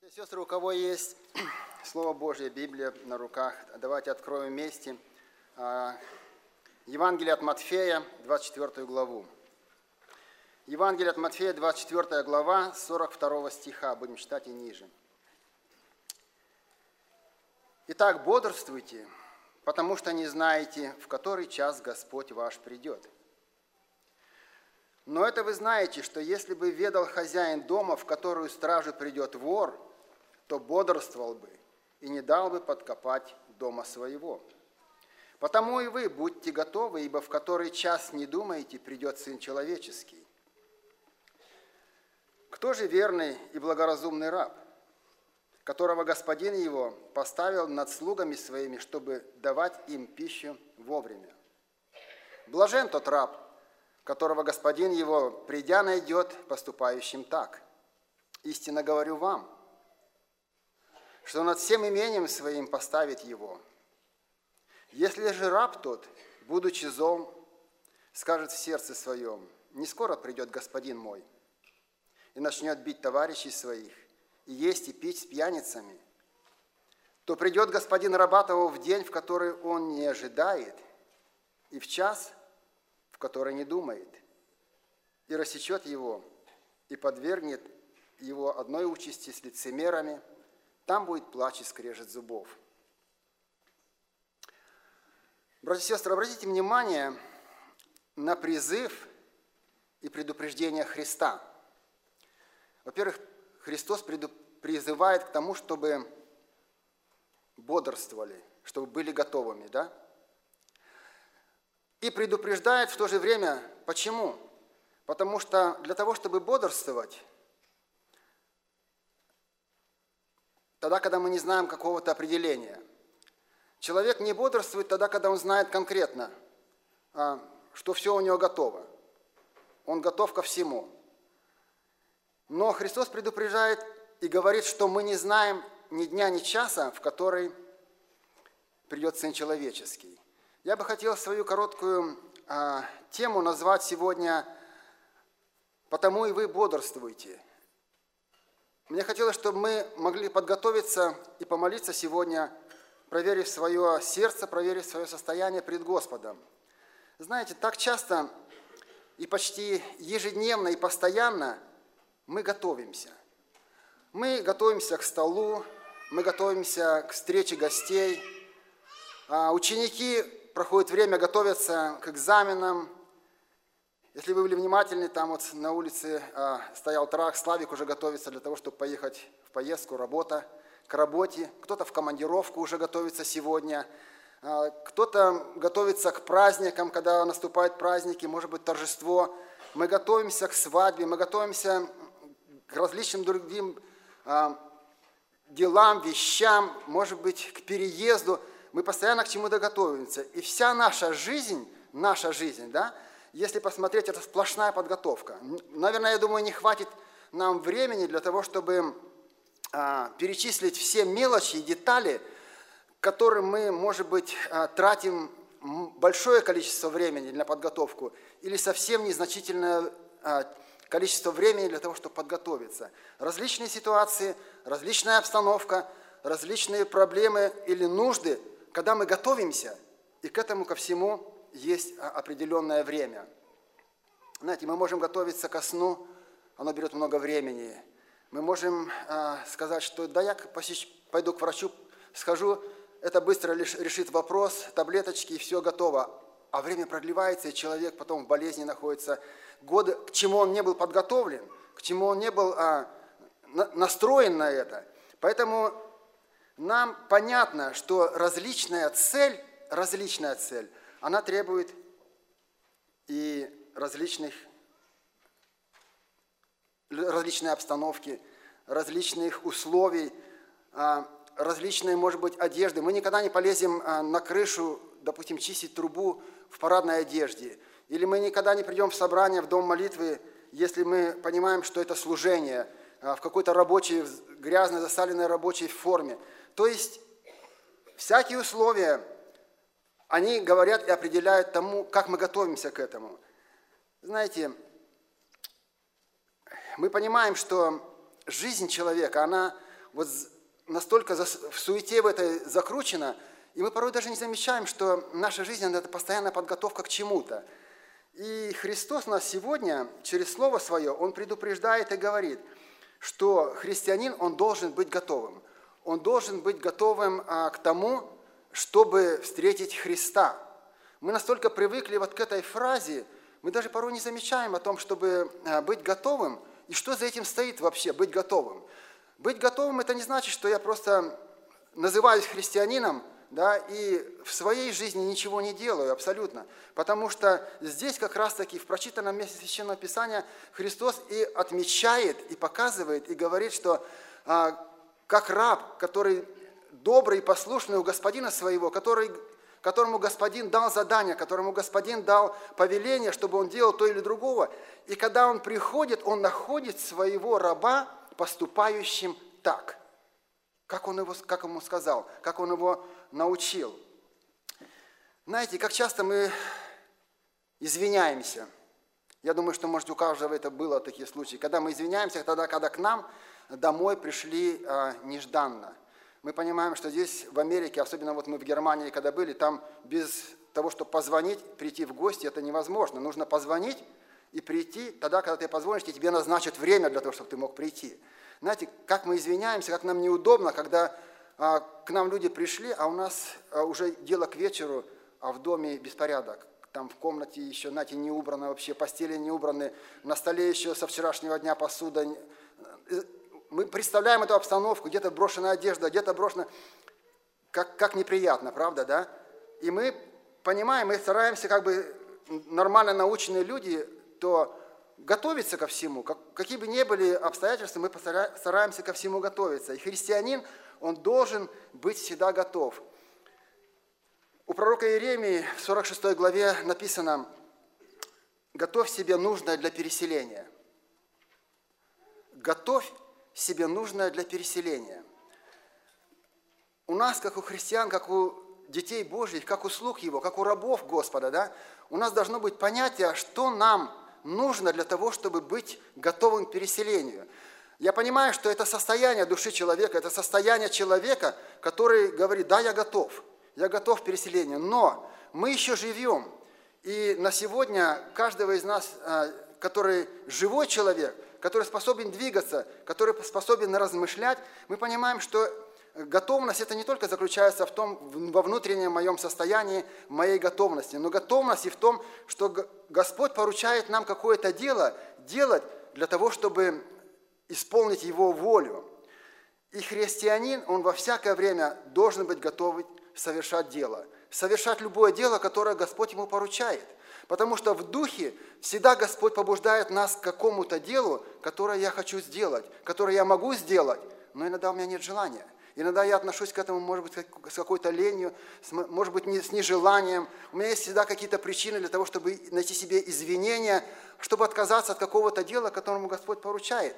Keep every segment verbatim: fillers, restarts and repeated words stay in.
Сестры, у кого есть Слово Божье, Библия на руках, давайте откроем вместе Евангелие от Матфея, двадцать четвёртую главу. Евангелие от Матфея, двадцать четвёртая глава, сорок второго стиха, будем читать и ниже. «Итак, бодрствуйте, потому что не знаете, в который час Господь ваш придет. Но это вы знаете, что если бы ведал хозяин дома, в которую стражу придет вор, то бодрствовал бы и не дал бы подкопать дома своего. Потому и вы будьте готовы, ибо в который час не думаете, придет Сын Человеческий. Кто же верный и благоразумный раб, которого господин его поставил над слугами своими, чтобы давать им пищу вовремя? Блажен тот раб, которого господин его, придя, найдет поступающим так. Истинно говорю вам, что над всем имением своим поставит его. Если же раб тот, будучи зол, скажет в сердце своем, не скоро придет господин мой, и начнет бить товарищей своих, и есть и пить с пьяницами, то придет господин раба того в день, в который он не ожидает, и в час, в который не думает, и рассечет его, и подвергнет его одной участи с лицемерами, там будет плач и скрежет зубов». Братья и сестры, обратите внимание на призыв и предупреждение Христа. Во-первых, Христос призывает к тому, чтобы бодрствовали, чтобы были готовыми, да? И предупреждает в то же время. Почему? Потому что для того, чтобы бодрствовать, тогда, когда мы не знаем какого-то определения. Человек не бодрствует тогда, когда он знает конкретно, что все у него готово. Он готов ко всему. Но Христос предупреждает и говорит, что мы не знаем ни дня, ни часа, в который придет Сын Человеческий. Я бы хотел свою короткую тему назвать сегодня «Потому и вы бодрствуйте». Мне хотелось, чтобы мы могли подготовиться и помолиться сегодня, проверив свое сердце, проверив свое состояние пред Господом. Знаете, так часто и почти ежедневно и постоянно мы готовимся. Мы готовимся к столу, мы готовимся к встрече гостей. Ученики проходят время, готовятся к экзаменам. Если вы были внимательны, там вот на улице а, стоял трак, Славик уже готовится для того, чтобы поехать в поездку, работа, к работе. Кто-то в командировку уже готовится сегодня. А, кто-то готовится к праздникам, когда наступают праздники, может быть, торжество. Мы готовимся к свадьбе, мы готовимся к различным другим а, делам, вещам, может быть, к переезду. Мы постоянно к чему-то готовимся. И вся наша жизнь, наша жизнь, да, если посмотреть, это сплошная подготовка. Наверное, я думаю, не хватит нам времени для того, чтобы а, перечислить все мелочи и детали, которым мы, может быть, а, тратим большое количество времени на подготовку или совсем незначительное а, количество времени для того, чтобы подготовиться. Различные ситуации, различная обстановка, различные проблемы или нужды, когда мы готовимся, и к этому ко всему есть определенное время. Знаете, мы можем готовиться ко сну, оно берет много времени. Мы можем э, сказать, что да, я посещ... пойду к врачу, схожу, это быстро решит вопрос, таблеточки, и все готово. А время продлевается, и человек потом в болезни находится. Годы, к чему он не был подготовлен, к чему он не был э, на... настроен на это. Поэтому нам понятно, что различная цель, различная цель, она требует и различных, различной обстановки, различных условий, различной, может быть, одежды. Мы никогда не полезем на крышу, допустим, чистить трубу в парадной одежде. Или мы никогда не придем в собрание, в дом молитвы, если мы понимаем, что это служение, в какой-то рабочей, грязной, засаленной рабочей форме. То есть всякие условия, они говорят и определяют тому, как мы готовимся к этому. Знаете, мы понимаем, что жизнь человека, она вот настолько в суете в этой закручена, и мы порой даже не замечаем, что наша жизнь – это постоянная подготовка к чему-то. И Христос нас сегодня через Слово Свое, Он предупреждает и говорит, что христианин, он должен быть готовым. Он должен быть готовым а, к тому, чтобы встретить Христа. Мы настолько привыкли вот к этой фразе, мы даже порой не замечаем о том, чтобы а, быть готовым, и что за этим стоит вообще, быть готовым. Быть готовым – это не значит, что я просто называюсь христианином, да, и в своей жизни ничего не делаю абсолютно. Потому что здесь как раз-таки в прочитанном месте Священного Писания Христос и отмечает, и показывает, и говорит, что а, как раб, который добрый и послушный у господина своего, который, которому господин дал задание, которому господин дал повеление, чтобы он делал то или другого, и когда он приходит, он находит своего раба поступающим так, как он его, как ему сказал, как он его научил. Знаете, как часто мы извиняемся. Я думаю, что, может, у каждого это было такие случаи. Когда мы извиняемся, тогда, когда к нам домой пришли а, нежданно. Мы понимаем, что здесь, в Америке, особенно вот мы в Германии, когда были, там без того, чтобы позвонить, прийти в гости, это невозможно. Нужно позвонить и прийти, тогда, когда ты позвонишь, и тебе назначат время для того, чтобы ты мог прийти. Знаете, как мы извиняемся, как нам неудобно, когда а, к нам люди пришли, а у нас а, уже дело к вечеру, а в доме беспорядок. Там в комнате еще, знаете, не убрано вообще, постели не убраны, на столе еще со вчерашнего дня посуда. Мы представляем эту обстановку, где-то брошенная одежда, где-то брошена, как, как неприятно, правда, да? И мы понимаем, мы стараемся, как бы нормально наученные люди, то готовиться ко всему, как, какие бы ни были обстоятельства, мы стараемся ко всему готовиться. И христианин, он должен быть всегда готов. У пророка Иеремии в сорок шестой главе написано: «Готовь себе нужное для переселения». Готовь себе нужное для переселения. У нас, как у христиан, как у детей Божьих, как у слуг Его, как у рабов Господа, да, у нас должно быть понятие, что нам нужно для того, чтобы быть готовым к переселению. Я понимаю, что это состояние души человека, это состояние человека, который говорит: да, я готов, я готов к переселению, но мы еще живем. И на сегодня каждого из нас, который живой человек, который способен двигаться, который способен размышлять, мы понимаем, что готовность – это не только заключается в том, во внутреннем моем состоянии, в моей готовности, но готовность и в том, что Господь поручает нам какое-то дело делать для того, чтобы исполнить Его волю. И христианин, он во всякое время должен быть готов совершать дело, совершать любое дело, которое Господь ему поручает. Потому что в духе всегда Господь побуждает нас к какому-то делу, которое я хочу сделать, которое я могу сделать, но иногда у меня нет желания. Иногда я отношусь к этому, может быть, с какой-то ленью, может быть, с нежеланием. У меня есть всегда какие-то причины для того, чтобы найти себе извинения, чтобы отказаться от какого-то дела, которому Господь поручает.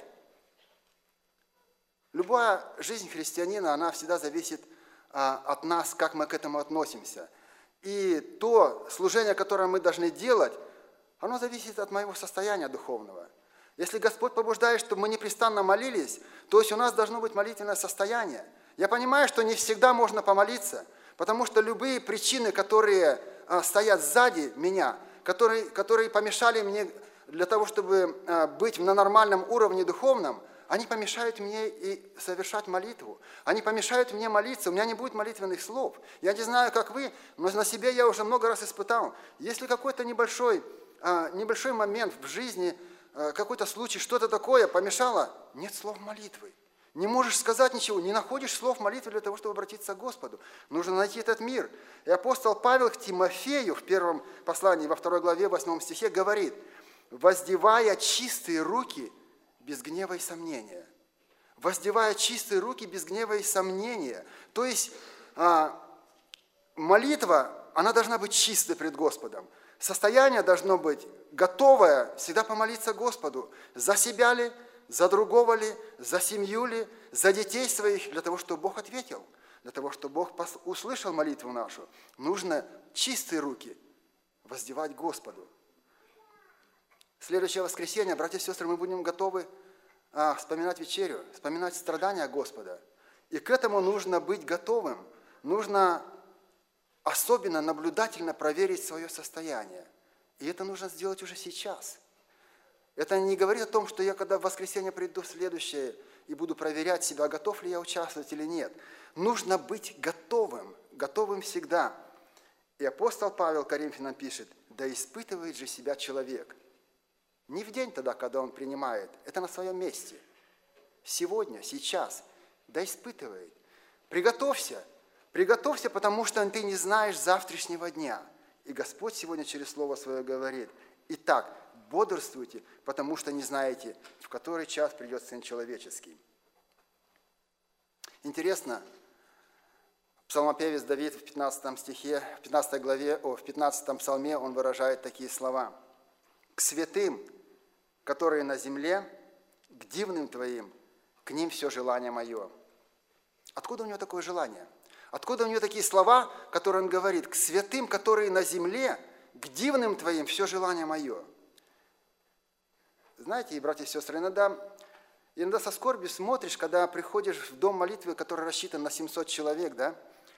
Любая жизнь христианина, она всегда зависит а, от нас, как мы к этому относимся. И то служение, которое мы должны делать, оно зависит от моего состояния духовного. Если Господь побуждает, чтобы мы непрестанно молились, то есть у нас должно быть молитвенное состояние. Я понимаю, что не всегда можно помолиться, потому что любые причины, которые а, стоят сзади меня, которые, которые помешали мне для того, чтобы а, быть на нормальном уровне духовном, они помешают мне и совершать молитву. Они помешают мне молиться. У меня не будет молитвенных слов. Я не знаю, как вы, но на себе я уже много раз испытал. Если какой-то небольшой, небольшой момент в жизни, какой-то случай, что-то такое помешало, нет слов молитвы. Не можешь сказать ничего, не находишь слов молитвы для того, чтобы обратиться к Господу. Нужно найти этот мир. И апостол Павел к Тимофею в первом послании, во второй главе, восьмом стихе говорит: «Воздевая чистые руки без гнева и сомнения». Воздевая чистые руки без гнева и сомнения. То есть а, молитва, она должна быть чистой пред Господом. Состояние должно быть готовое всегда помолиться Господу. За себя ли, за другого ли, за семью ли, за детей своих, для того, чтобы Бог ответил, для того, чтобы Бог услышал молитву нашу. Нужно чистые руки воздевать Господу. Следующее воскресенье, братья и сестры, мы будем готовы а, вспоминать вечерю, вспоминать страдания Господа. И к этому нужно быть готовым. Нужно особенно наблюдательно проверить свое состояние. И это нужно сделать уже сейчас. Это не говорит о том, что я, когда в воскресенье приду в следующее и буду проверять себя, готов ли я участвовать или нет. Нужно быть готовым, готовым всегда. И апостол Павел Коринфянам пишет: «Да испытывает же себя человек». Не в день тогда, когда он принимает, это на своем месте. Сегодня, сейчас, да испытывает. Приготовься, приготовься, потому что ты не знаешь завтрашнего дня. И Господь сегодня через Слово Свое говорит: «Итак, бодрствуйте, потому что не знаете, в который час придет Сын Человеческий». Интересно, псалмопевец Давид в пятнадцатом стихе, в пятнадцатой главе, о, в пятнадцатом псалме он выражает такие слова: «К святым, которые на земле, к дивным Твоим, к ним все желание мое». Откуда у него такое желание? Откуда у него такие слова, которые он говорит: «К святым, которые на земле, к дивным Твоим, все желание мое». Знаете, и братья и сестры, иногда, иногда со скорбью смотришь, когда приходишь в дом молитвы, который рассчитан на семьсот человек, да?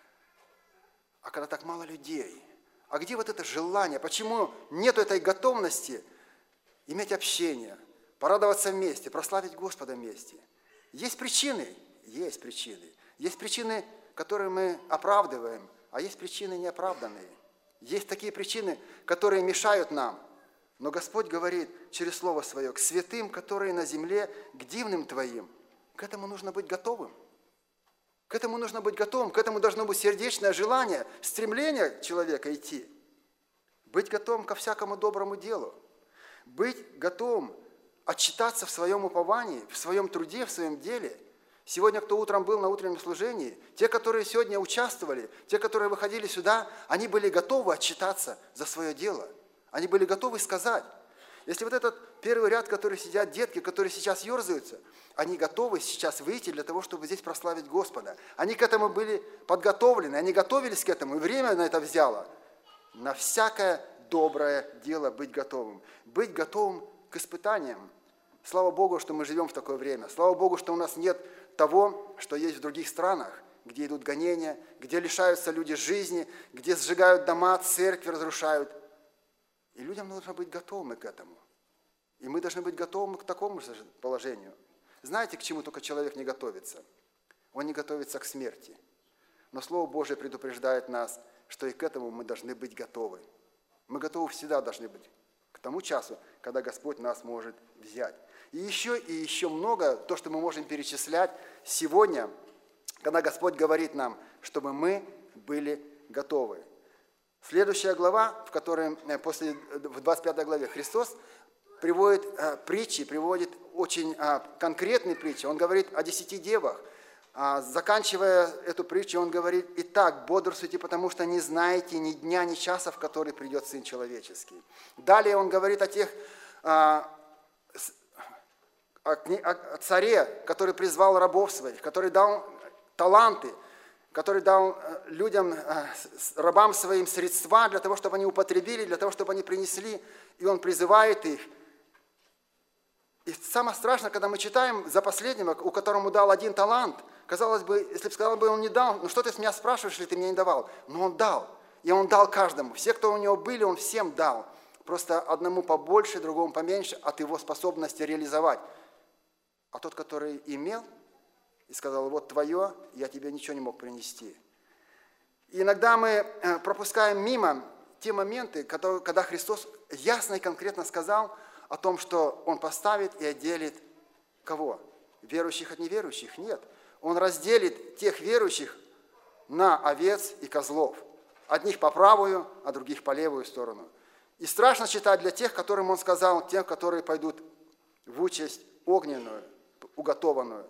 А когда так мало людей. А где вот это желание? Почему нет этой готовности иметь общение, порадоваться вместе, прославить Господа вместе? Есть причины? Есть причины. Есть причины, которые мы оправдываем, а есть причины неоправданные. Есть такие причины, которые мешают нам. Но Господь говорит через Слово Свое: «К святым, которые на земле, к дивным Твоим». К этому нужно быть готовым. К этому нужно быть готовым. К этому должно быть сердечное желание, стремление человека идти. Быть готовым ко всякому доброму делу. Быть готовым отчитаться в своем уповании, в своем труде, в своем деле. Сегодня, кто утром был на утреннем служении, те, которые сегодня участвовали, те, которые выходили сюда, они были готовы отчитаться за свое дело. Они были готовы сказать. Если вот этот первый ряд, который сидят детки, которые сейчас ерзаются, они готовы сейчас выйти для того, чтобы здесь прославить Господа. Они к этому были подготовлены, они готовились к этому, и время на это взяло. На всякое доброе дело быть готовым. Быть готовым к испытаниям. Слава Богу, что мы живем в такое время. Слава Богу, что у нас нет того, что есть в других странах, где идут гонения, где лишаются люди жизни, где сжигают дома, церкви разрушают. И людям нужно быть готовыми к этому. И мы должны быть готовы к такому же положению. Знаете, к чему только человек не готовится? Он не готовится к смерти. Но Слово Божие предупреждает нас, что и к этому мы должны быть готовы. Мы готовы всегда должны быть к тому часу, когда Господь нас может взять. И еще, и еще много, то, что мы можем перечислять сегодня, когда Господь говорит нам, чтобы мы были готовы. Следующая глава, в которой, после, в двадцать пятой главе, Христос приводит а, притчи, приводит очень а, конкретные притчи. Он говорит о десяти девах. А, заканчивая эту притчу, он говорит: «Итак, бодрствуйте, потому что не знаете ни дня, ни часа, в который придет Сын Человеческий». Далее он говорит о тех, а, о, о царе, который призвал рабов своих, который дал таланты, который дал людям, рабам своим средства для того, чтобы они употребили, для того, чтобы они принесли, и он призывает их. И самое страшное, когда мы читаем за последнего, у которому дал один талант, казалось бы, если бы сказал бы, он не дал, ну что ты с меня спрашиваешь, если ты мне не давал? Но он дал, и он дал каждому. Все, кто у него были, он всем дал. Просто одному побольше, другому поменьше от его способности реализовать. А тот, который имел, и сказал: вот твое, я тебе ничего не мог принести. И иногда мы пропускаем мимо те моменты, когда Христос ясно и конкретно сказал о том, что Он поставит и отделит кого? Верующих от неверующих? Нет. Он разделит тех верующих на овец и козлов. Одних по правую, а других по левую сторону. И страшно читать для тех, которым Он сказал, тех, которые пойдут в участь огненную, уготованную.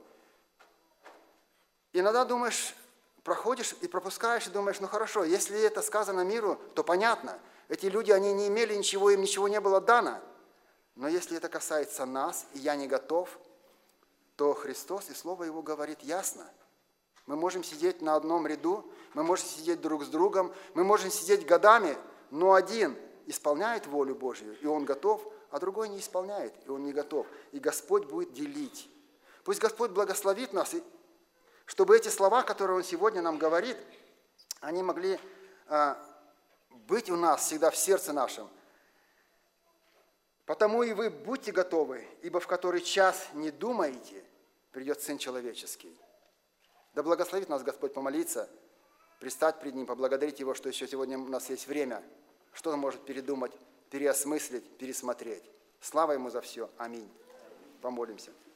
Иногда думаешь, проходишь и пропускаешь, и думаешь: ну хорошо, если это сказано миру, то понятно. Эти люди, они не имели ничего, им ничего не было дано. Но если это касается нас, и я не готов, то Христос и Слово Его говорит ясно. Мы можем сидеть на одном ряду, мы можем сидеть друг с другом, мы можем сидеть годами, но один исполняет волю Божью, и он готов, а другой не исполняет, и он не готов. И Господь будет делить. Пусть Господь благословит нас, чтобы эти слова, которые Он сегодня нам говорит, они могли быть у нас всегда в сердце нашем. Потому и вы будьте готовы, ибо в который час не думаете, придет Сын Человеческий. Да благословит нас Господь помолиться, предстать пред Ним, поблагодарить Его, что еще сегодня у нас есть время, что Он может передумать, переосмыслить, пересмотреть. Слава Ему за все. Аминь. Помолимся.